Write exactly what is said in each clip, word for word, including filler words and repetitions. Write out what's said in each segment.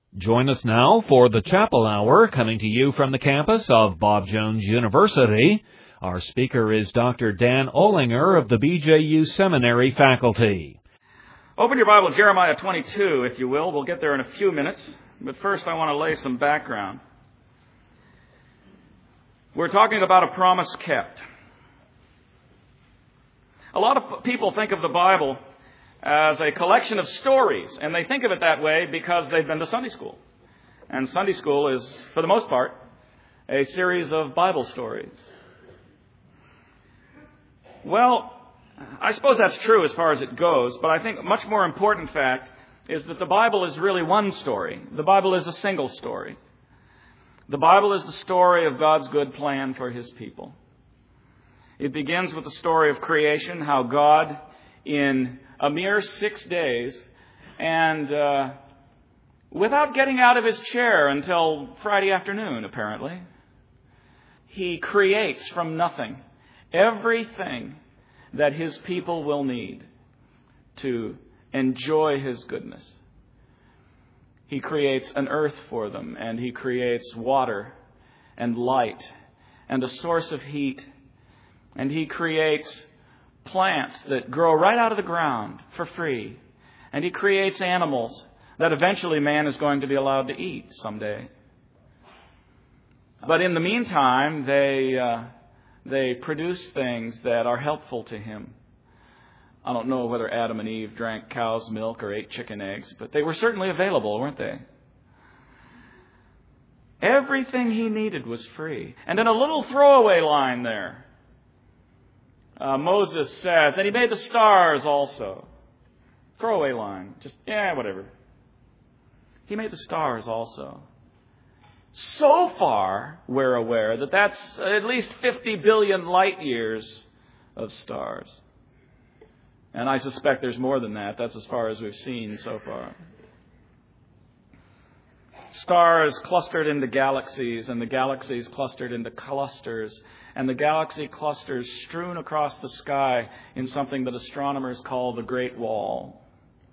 Join us now for the Chapel Hour, coming to you from the campus of Bob Jones University. Our speaker is Doctor Dan Olinger of the B J U Seminary faculty. Open your Bible, Jeremiah twenty-two, if you will. We'll get there in a few minutes. But first, I want to lay some background. We're talking about a promise kept. A lot of people think of the Bible as a collection of stories, and they think of it that way because they've been to Sunday school. And Sunday school is, for the most part, a series of Bible stories. Well, I suppose that's true as far as it goes, but I think a much more important fact is that the Bible is really one story. The Bible is a single story. The Bible is the story of God's good plan for His people. It begins with the story of creation, how God, in a mere six days, and uh, without getting out of His chair until Friday afternoon, apparently, He creates from nothing everything that His people will need to enjoy His goodness. He creates an earth for them, and He creates water and light and a source of heat, and He creates plants that grow right out of the ground for free. And He creates animals that eventually man is going to be allowed to eat someday. But in the meantime, they uh, they produce things that are helpful to Him. I don't know whether Adam and Eve drank cow's milk or ate chicken eggs, but they were certainly available, weren't they? Everything He needed was free. And in a little throwaway line there, Uh, Moses says, and He made the stars also. Throwaway line. Just, yeah, whatever. He made the stars also. So far, we're aware that that's at least fifty billion light years of stars. And I suspect there's more than that. That's as far as we've seen so far. Stars clustered into galaxies, and the galaxies clustered into clusters, and the galaxy clusters strewn across the sky in something that astronomers call the Great Wall.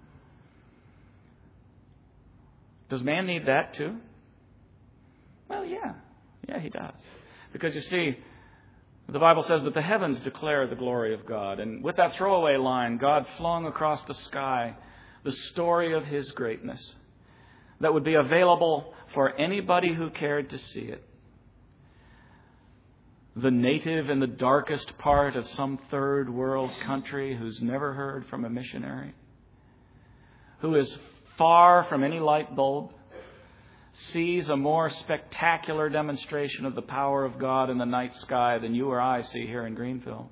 Does man need that too? Well, yeah. Yeah, he does. Because you see, the Bible says that the heavens declare the glory of God. And with that throwaway line, God flung across the sky the story of His greatness that would be available for anybody who cared to see it. The native in the darkest part of some third world country who's never heard from a missionary, who is far from any light bulb, sees a more spectacular demonstration of the power of God in the night sky than you or I see here in Greenville.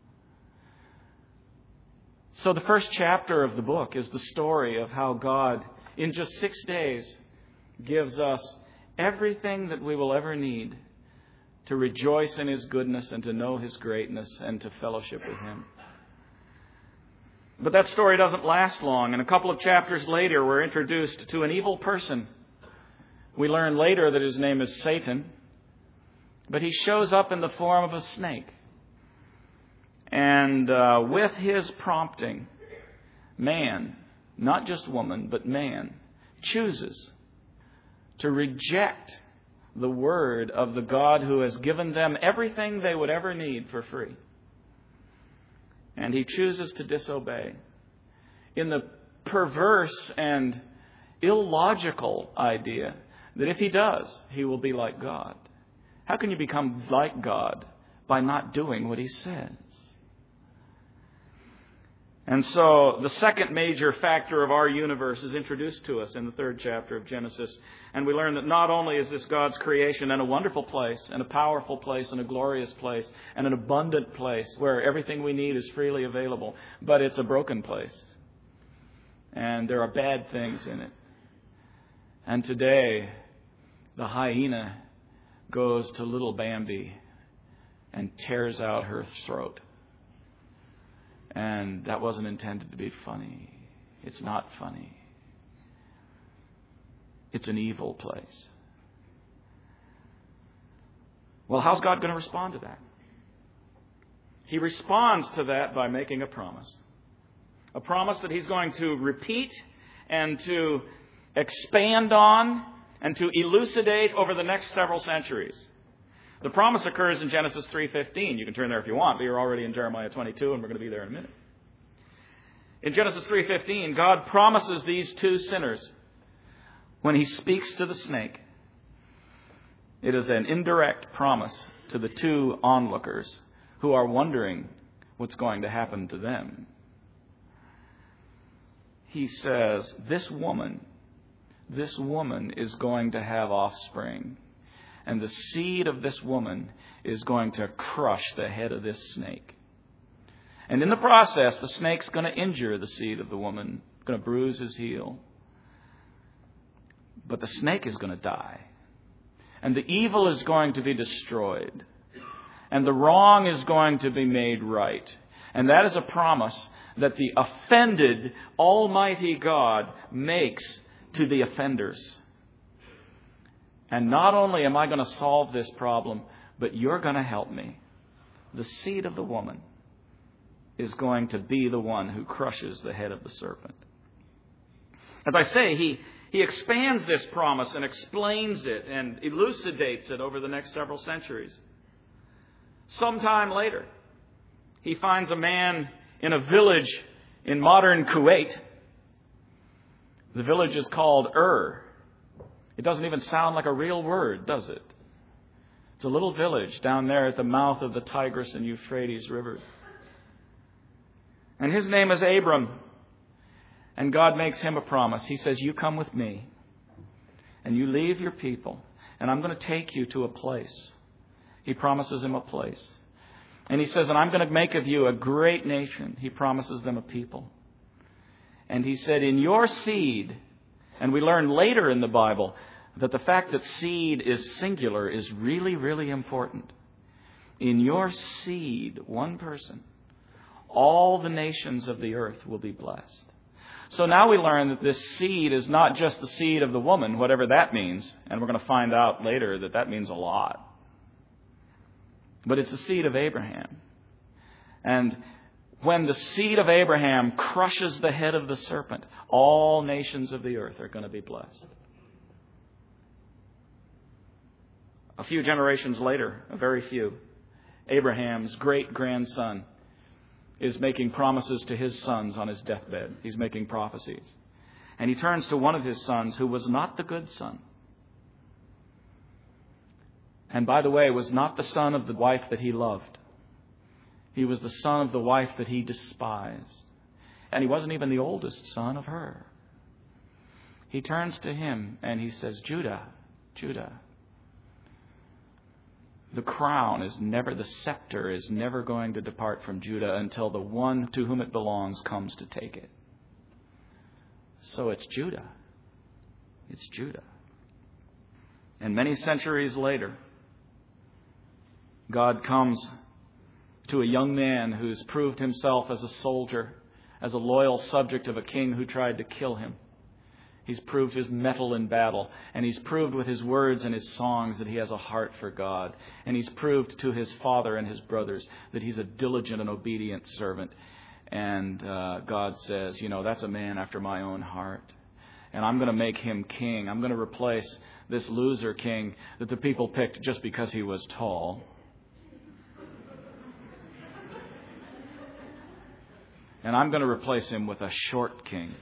So the first chapter of the book is the story of how God, in just six days, gives us everything that we will ever need to rejoice in His goodness and to know His greatness and to fellowship with Him. But that story doesn't last long. And a couple of chapters later, we're introduced to an evil person. We learn later that his name is Satan, but he shows up in the form of a snake. And uh, with his prompting, man, not just woman, but man, chooses to reject the word of the God who has given them everything they would ever need for free. And he chooses to disobey in the perverse and illogical idea that if he does, he will be like God. How can you become like God by not doing what He says? And so the second major factor of our universe is introduced to us in the third chapter of Genesis. And we learn that not only is this God's creation and a wonderful place, and a powerful place, and a glorious place, and an abundant place where everything we need is freely available, but it's a broken place. And there are bad things in it. And today, the hyena goes to little Bambi and tears out her throat. And that wasn't intended to be funny. It's not funny. It's an evil place. Well, how's God going to respond to that? He responds to that by making a promise. A promise that He's going to repeat and to expand on, and to elucidate over the next several centuries. The promise occurs in Genesis three fifteen. You can turn there if you want, but you're already in Jeremiah twenty-two, and we're going to be there in a minute. In Genesis three fifteen, God promises these two sinners when He speaks to the snake. It is an indirect promise to the two onlookers who are wondering what's going to happen to them. He says, this woman, this woman is going to have offspring. And the seed of this woman is going to crush the head of this snake. And in the process, the snake's going to injure the seed of the woman, going to bruise his heel. But the snake is going to die. And the evil is going to be destroyed. And the wrong is going to be made right. And that is a promise that the offended Almighty God makes to the offenders. And not only am I going to solve this problem, but you're going to help me. The seed of the woman is going to be the one who crushes the head of the serpent. As I say, he, he expands this promise and explains it and elucidates it over the next several centuries. Sometime later, he finds a man in a village in modern Kuwait. The village is called Ur. It doesn't even sound like a real word, does it? It's a little village down there at the mouth of the Tigris and Euphrates rivers. And his name is Abram. And God makes him a promise. He says, you come with me. And you leave your people. And I'm going to take you to a place. He promises him a place. And he says, and I'm going to make of you a great nation. He promises them a people. And he said, in your seed, and we learn later in the Bible that the fact that seed is singular is really, really important. In your seed, one person, all the nations of the earth will be blessed. So now we learn that this seed is not just the seed of the woman, whatever that means. And we're going to find out later that that means a lot. But it's the seed of Abraham. And when the seed of Abraham crushes the head of the serpent, all nations of the earth are going to be blessed. A few generations later, a very few, Abraham's great-grandson is making promises to his sons on his deathbed. He's making prophecies. And he turns to one of his sons who was not the good son. And by the way, was not the son of the wife that he loved. He was the son of the wife that he despised. And he wasn't even the oldest son of her. He turns to him and he says, Judah, Judah, the crown is never, the scepter is never going to depart from Judah until the one to whom it belongs comes to take it. So it's Judah. It's Judah. And many centuries later, God comes to a young man who's proved himself as a soldier, as a loyal subject of a king who tried to kill him. He's proved his mettle in battle, and he's proved with his words and his songs that he has a heart for God. And he's proved to his father and his brothers that he's a diligent and obedient servant. And uh, God says, you know, that's a man after my own heart. And I'm going to make him king. I'm going to replace this loser king that the people picked just because he was tall. And I'm going to replace him with a short king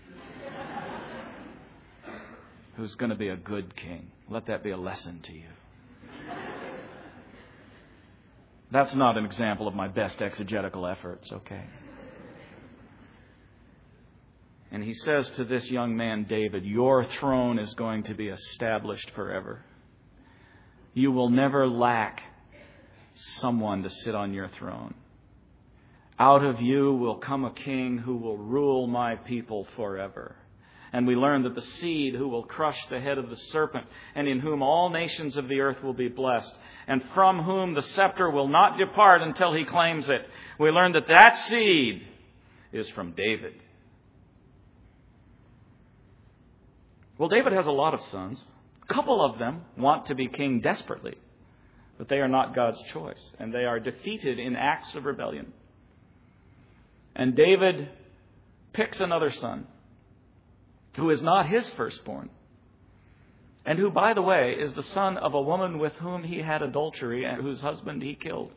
who's going to be a good king. Let that be a lesson to you. That's not an example of my best exegetical efforts, okay? And he says to this young man, David, your throne is going to be established forever. You will never lack someone to sit on your throne. Out of you will come a king who will rule my people forever. And we learn that the seed who will crush the head of the serpent, and in whom all nations of the earth will be blessed, and from whom the scepter will not depart until he claims it. We learn that that seed is from David. Well, David has a lot of sons. A couple of them want to be king desperately, but they are not God's choice, and they are defeated in acts of rebellion. And David picks another son. who is not his firstborn, and who, by the way, is the son of a woman with whom he had adultery and whose husband he killed.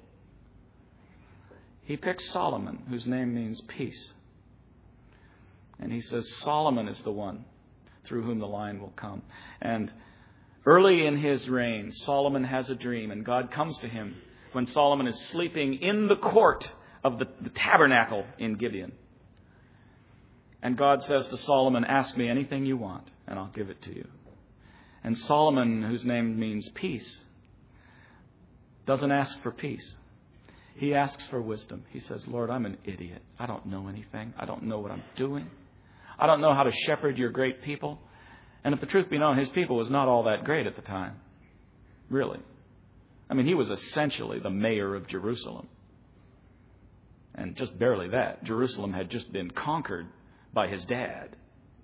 He picks Solomon, whose name means peace. And he says Solomon is the one through whom the line will come. And early in his reign, Solomon has a dream, and God comes to him when Solomon is sleeping in the court of the, the tabernacle in Gibeon. And God says to Solomon, ask me anything you want, and I'll give it to you. And Solomon, whose name means peace, doesn't ask for peace. He asks for wisdom. He says, Lord, I'm an idiot. I don't know anything. I don't know what I'm doing. I don't know how to shepherd your great people. And if the truth be known, his people was not all that great at the time. Really. I mean, he was essentially the mayor of Jerusalem. And just barely that. Jerusalem had just been conquered by his dad.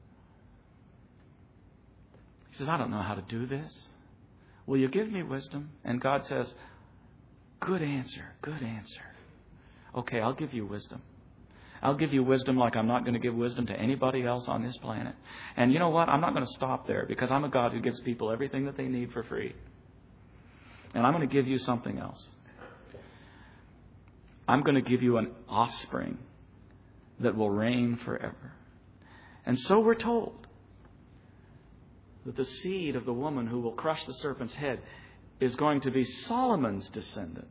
He says, I don't know how to do this. Will you give me wisdom? And God says, good answer, good answer. Okay, I'll give you wisdom. I'll give you wisdom like I'm not going to give wisdom to anybody else on this planet. And you know what? I'm not going to stop there, because I'm a God who gives people everything that they need for free. And I'm going to give you something else. I'm going to give you an offspring that will reign forever. And so we're told that the seed of the woman who will crush the serpent's head is going to be Solomon's descendant.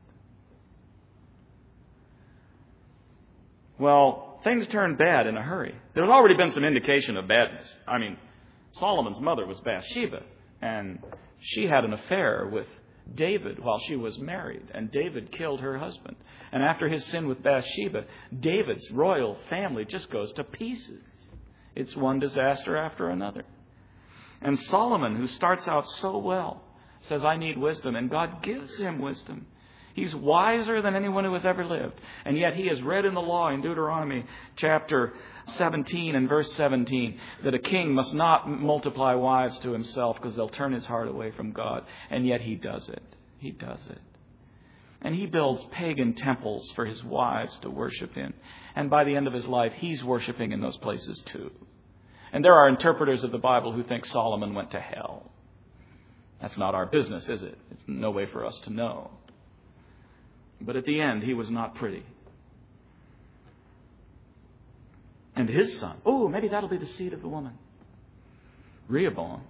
Well, things turned bad in a hurry. There's already been some indication of badness. I mean, Solomon's mother was Bathsheba, and she had an affair with David while she was married, and David killed her husband. And after his sin with Bathsheba, David's royal family just goes to pieces. It's one disaster after another. And Solomon, who starts out so well, says, I need wisdom, and God gives him wisdom. He's wiser than anyone who has ever lived. And yet he has read in the law in Deuteronomy chapter seventeen and verse seventeen that a king must not multiply wives to himself because they'll turn his heart away from God. And yet he does it. He does it. And he builds pagan temples for his wives to worship in. And by the end of his life, he's worshiping in those places too. And there are interpreters of the Bible who think Solomon went to hell. That's not our business, is it? It's no way for us to know. But at the end, he was not pretty. And his son, oh, maybe that'll be the seed of the woman. Rehoboam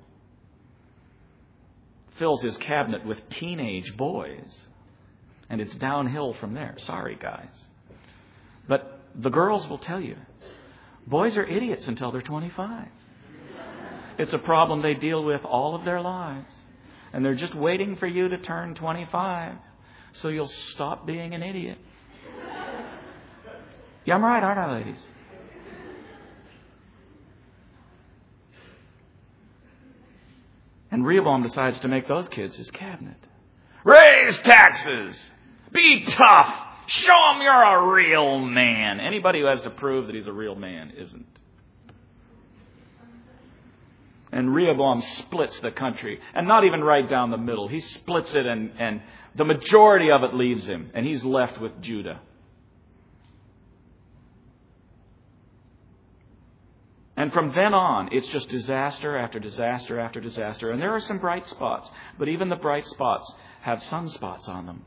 fills his cabinet with teenage boys. And it's downhill from there. Sorry, guys. But the girls will tell you, boys are idiots until they're twenty-five. It's a problem they deal with all of their lives. And they're just waiting for you to turn twenty-five so you'll stop being an idiot. Yeah, I'm right, aren't I, ladies? And Rehoboam decides to make those kids his cabinet. Raise taxes! Be tough! Show them you're a real man! Anybody who has to prove that he's a real man isn't. And Rehoboam splits the country. And not even right down the middle. He splits it and, and the majority of it leaves him. And he's left with Judah. And from then on, it's just disaster after disaster after disaster. And there are some bright spots. But even the bright spots have sunspots on them.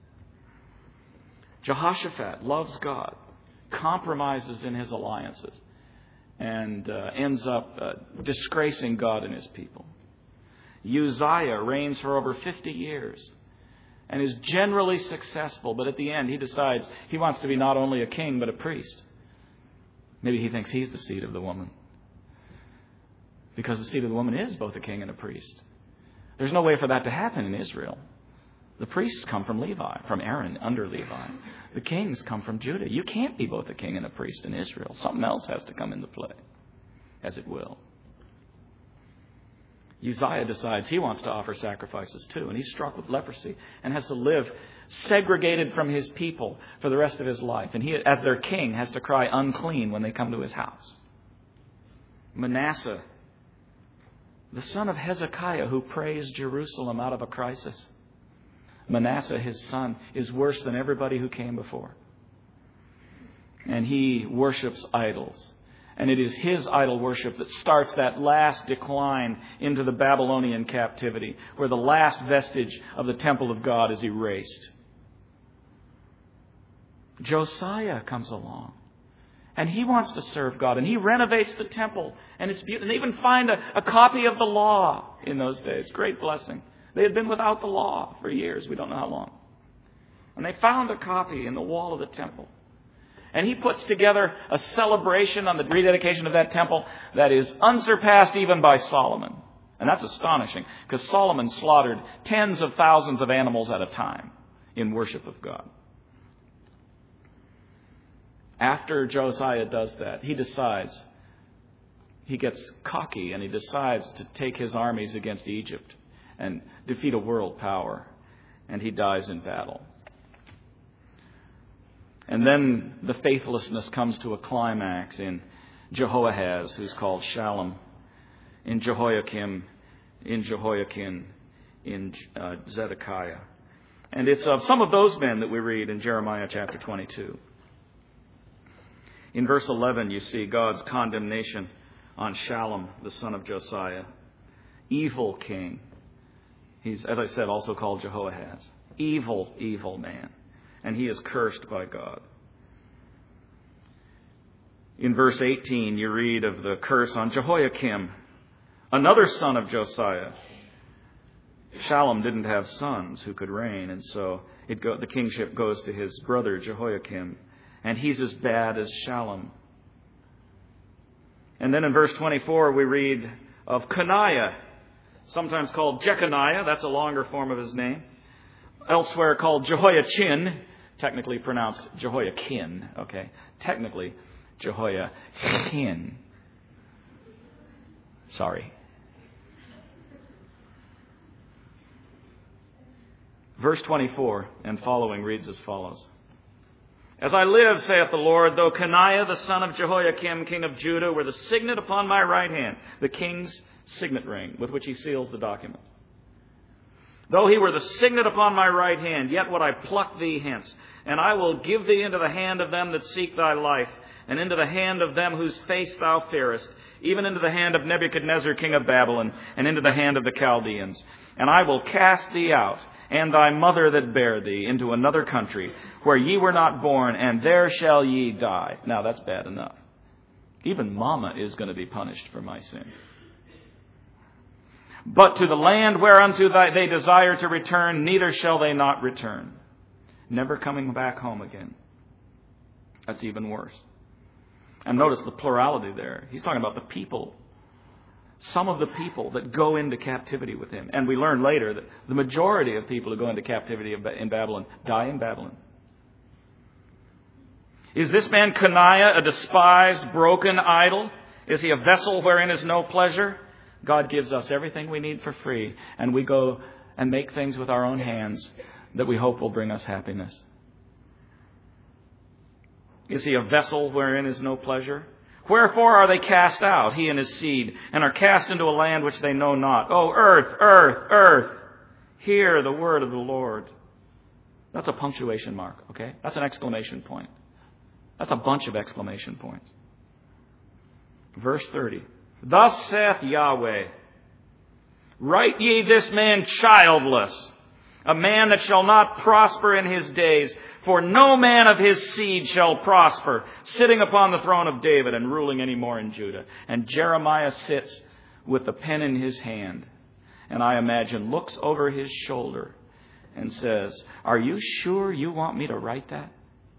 Jehoshaphat loves God. Compromises in his alliances. And uh, ends up uh, disgracing God and his people. Uzziah reigns for over fifty years and is generally successful, but at the end he decides he wants to be not only a king but a priest. Maybe he thinks he's the seed of the woman, because the seed of the woman is both a king and a priest. There's no way for that to happen in Israel. The priests come from Levi, from Aaron under Levi. The kings come from Judah. You can't be both a king and a priest in Israel. Something else has to come into play, as it will. Uzziah decides he wants to offer sacrifices too, and he's struck with leprosy and has to live segregated from his people for the rest of his life. And he, as their king, has to cry unclean when they come to his house. Manasseh, the son of Hezekiah, who praised Jerusalem out of a crisis. Manasseh, his son, is worse than everybody who came before. And he worships idols. And it is his idol worship that starts that last decline into the Babylonian captivity, where the last vestige of the temple of God is erased. Josiah comes along, and he wants to serve God, and he renovates the temple, and it's beautiful. And they even find a, a copy of the law in those days. Great blessing. They had been without the law for years. We don't know how long. And they found a copy in the wall of the temple. And he puts together a celebration on the rededication of that temple that is unsurpassed even by Solomon. And that's astonishing, because Solomon slaughtered tens of thousands of animals at a time in worship of God. After Josiah does that, he decides, he gets cocky, and he decides to take his armies against Egypt and defeat a world power. And he dies in battle. And then the faithlessness comes to a climax in Jehoahaz, who's called Shallum, in Jehoiakim, in Jehoiakim, in uh, Zedekiah. And it's of some of those men that we read in Jeremiah chapter twenty-two. In verse eleven, you see God's condemnation on Shallum, the son of Josiah. Evil king. He's, as I said, also called Jehoahaz. Evil, evil man. And he is cursed by God. In verse eighteen, you read of the curse on Jehoiakim, another son of Josiah. Shallum didn't have sons who could reign, and so it go, the kingship goes to his brother Jehoiakim, and he's as bad as Shallum. And then in verse twenty-four, we read of Coniah, sometimes called Jeconiah, that's a longer form of his name, elsewhere called Jehoiachin, technically pronounced Jehoiakin, okay? Technically, Jehoiachin. Sorry. Verse twenty-four and following reads as follows. As I live, saith the Lord, though Coniah the son of Jehoiakim, king of Judah, were the signet upon my right hand, the king's signet ring, with which he seals the document. Though he were the signet upon my right hand, yet would I pluck thee hence, and I will give thee into the hand of them that seek thy life, and into the hand of them whose face thou fearest, even into the hand of Nebuchadnezzar king of Babylon, and into the hand of the Chaldeans. And I will cast thee out, and thy mother that bare thee, into another country, where ye were not born, and there shall ye die. Now that's bad enough. Even mama is going to be punished for my sin. But to the land whereunto they desire to return, neither shall they not return. Never coming back home again. That's even worse. And notice the plurality there. He's talking about the people. Some of the people that go into captivity with him. And we learn later that the majority of people who go into captivity in Babylon die in Babylon. Is this man Coniah a despised, broken idol? Is he a vessel wherein is no pleasure? God gives us everything we need for free, and we go and make things with our own hands that we hope will bring us happiness. Is he a vessel wherein is no pleasure? Wherefore are they cast out, he and his seed, and are cast into a land which they know not? O earth, earth, earth, hear the word of the Lord. That's a punctuation mark, okay? That's an exclamation point. That's a bunch of exclamation points. Verse thirty. Thus saith Yahweh, write ye this man childless, a man that shall not prosper in his days, for no man of his seed shall prosper, sitting upon the throne of David and ruling any more in Judah. And Jeremiah sits with the pen in his hand, and I imagine looks over his shoulder and says, are you sure you want me to write that?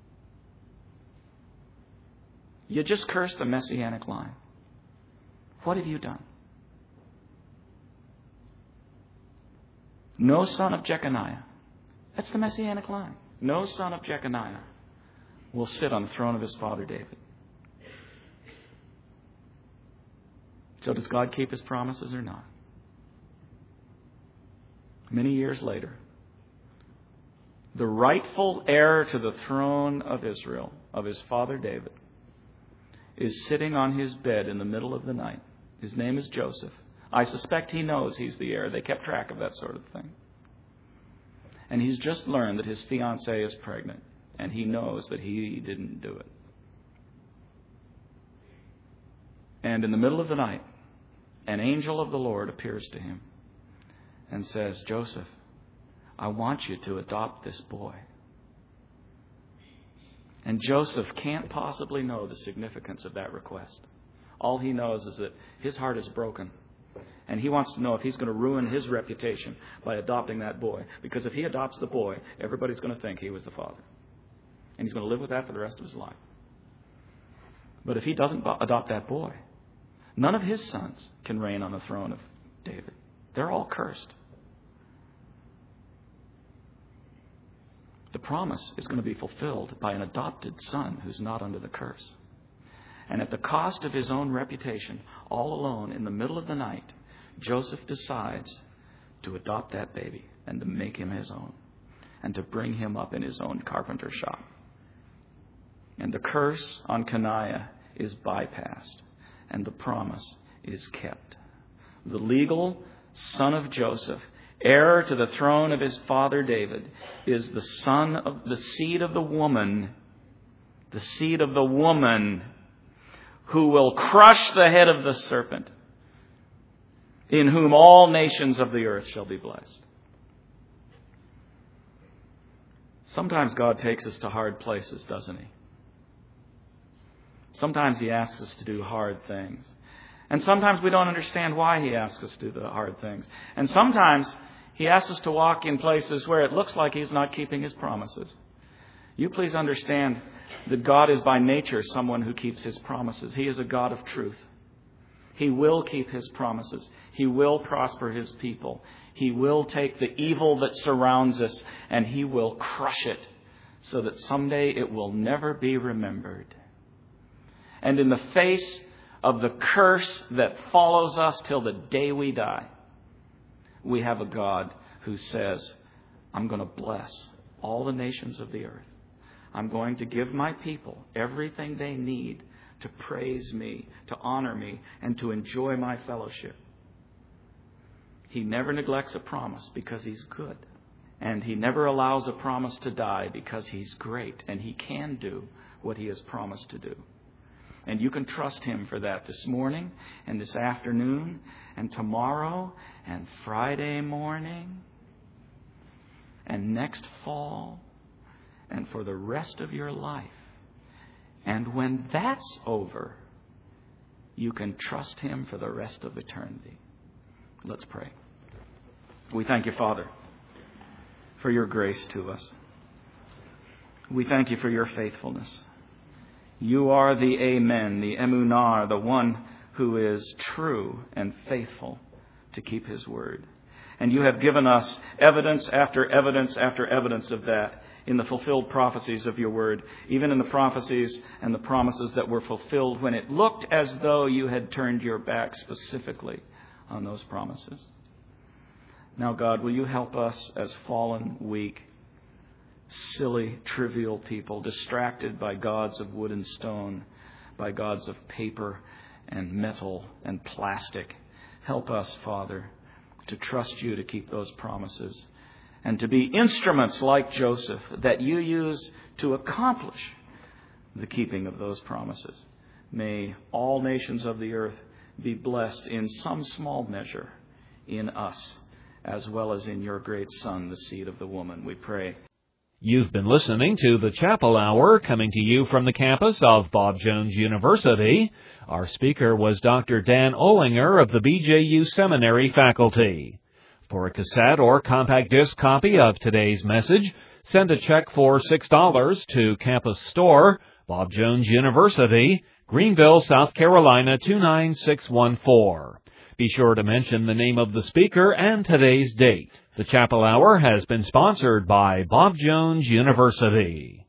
You just cursed the Messianic line. What have you done? No son of Jeconiah. That's the Messianic line. No son of Jeconiah will sit on the throne of his father David. So does God keep his promises or not? Many years later, the rightful heir to the throne of Israel, of his father David, is sitting on his bed in the middle of the night. His name is Joseph. I suspect he knows he's the heir. They kept track of that sort of thing. And he's just learned that his fiancée is pregnant. And he knows that he didn't do it. And in the middle of the night, an angel of the Lord appears to him and says, Joseph, I want you to adopt this boy. And Joseph can't possibly know the significance of that request. All he knows is that his heart is broken. And he wants to know if he's going to ruin his reputation by adopting that boy. Because if he adopts the boy, everybody's going to think he was the father. And he's going to live with that for the rest of his life. But if he doesn't adopt that boy, none of his sons can reign on the throne of David. They're all cursed. The promise is going to be fulfilled by an adopted son who's not under the curse. And at the cost of his own reputation, all alone in the middle of the night, Joseph decides to adopt that baby and to make him his own and to bring him up in his own carpenter shop. And the curse on Coniah is bypassed and the promise is kept. The legal son of Joseph, heir to the throne of his father David, is the son of the seed of the woman, the seed of the woman who will crush the head of the serpent, in whom all nations of the earth shall be blessed. Sometimes God takes us to hard places, doesn't he? Sometimes he asks us to do hard things. And sometimes we don't understand why he asks us to do the hard things. And sometimes he asks us to walk in places where it looks like he's not keeping his promises. You please understand that God is by nature someone who keeps his promises. He is a God of truth. He will keep his promises. He will prosper his people. He will take the evil that surrounds us and he will crush it so that someday it will never be remembered. And in the face of the curse that follows us till the day we die, we have a God who says, I'm going to bless all the nations of the earth. I'm going to give my people everything they need to praise me, to honor me, and to enjoy my fellowship. He never neglects a promise because he's good. And he never allows a promise to die because he's great and he can do what he has promised to do. And you can trust him for that this morning and this afternoon and tomorrow and Friday morning and next fall and for the rest of your life. And when that's over, you can trust him for the rest of eternity. Let's pray. We thank you, Father, for your grace to us. We thank you for your faithfulness. You are the Amen, the Emunah, the one who is true and faithful to keep his word. And you have given us evidence after evidence after evidence of that in the fulfilled prophecies of your word, even in the prophecies and the promises that were fulfilled when it looked as though you had turned your back specifically on those promises. Now, God, will you help us as fallen, weak, silly, trivial people, distracted by gods of wood and stone, by gods of paper and metal and plastic. Help us, Father, to trust you to keep those promises and to be instruments like Joseph that you use to accomplish the keeping of those promises. May all nations of the earth be blessed in some small measure in us, as well as in your great Son, the seed of the woman. We pray. You've been listening to the Chapel Hour, coming to you from the campus of Bob Jones University. Our speaker was Doctor Dan Olinger of the B J U Seminary faculty. For a cassette or compact disc copy of today's message, send a check for six dollars to Campus Store, Bob Jones University, Greenville, South Carolina two nine six one four. Be sure to mention the name of the speaker and today's date. The Chapel Hour has been sponsored by Bob Jones University.